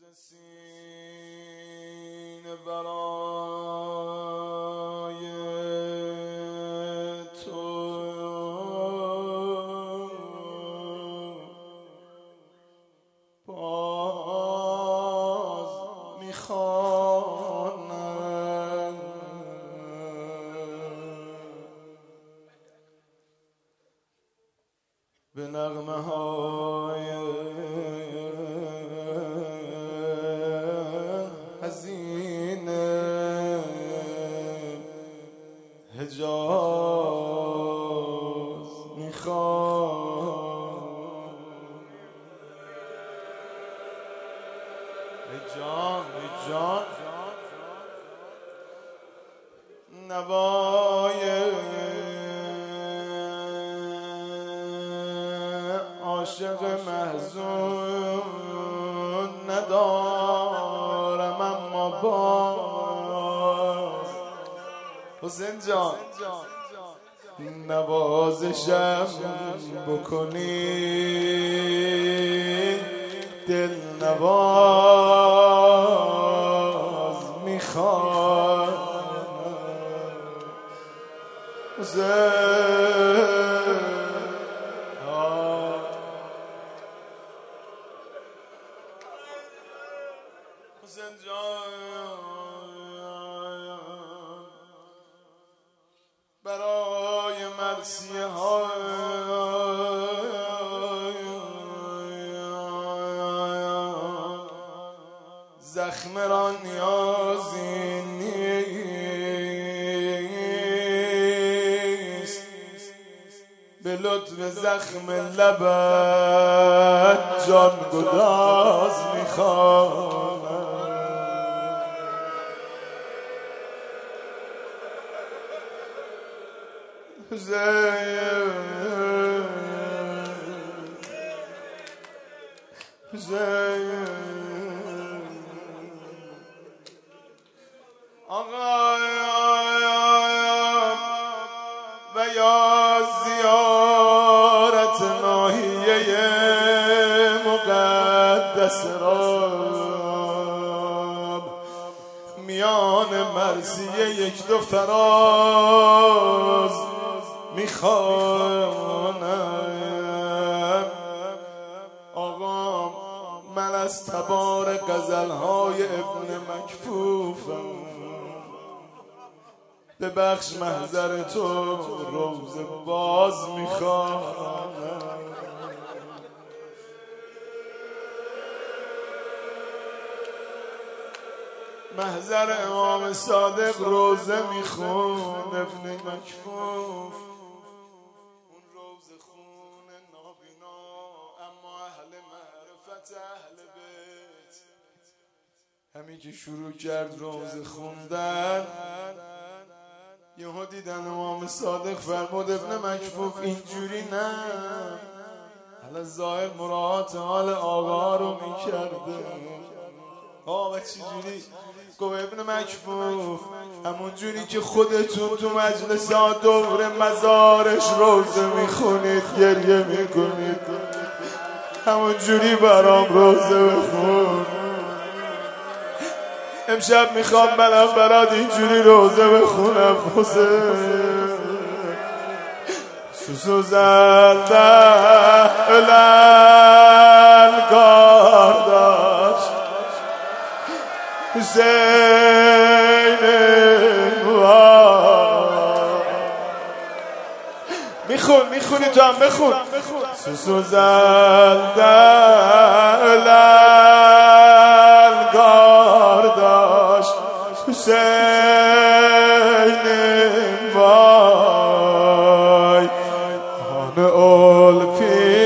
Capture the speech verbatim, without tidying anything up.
سینه برای تو باز میخوانم به نغمه های حزین حجاز میخوام ای جان ای جان نوای عاشق محزون ندارم اما باز حسین جان نوازشم بکنی دل نواز میخوام حسین حسین جان برای مرثیه ها زخم را نیازی نیست به لطف زخم لبت جان گداز میخوام حسین حسین آقا و یا زیارت ناحیه مقدس را میان مرثیه یک دو فراز میخوانم آقا من از تبار غزلهای ابن مکفوفم ببخش محضر تو روز باز میخوانم محضر امام صادق روزه میخون ابن مکفوف اون روزه خون نابینا اما اهل معرفت اهل بیت همین که شروع کرد روزه خوندن یهو دیدن امام صادق فرمود ابن مکفوف اینجوری نه حالا ظاهر مراعات حال آقا رو میکرده آقا چجوری گفت ابن مکفوف همون جوری که خودتون تو مجلس ها دور مزارش روزه میخونید گریه میکنید همون جوری برام روزه بخون امشب میخوام منم برات اینجوری روزه بخونم حسین سوسو زلده الانگار داشت حسین میخون میخونی تو هم بخون سوسو زلده الانگار داشت حسین وای هان اولفی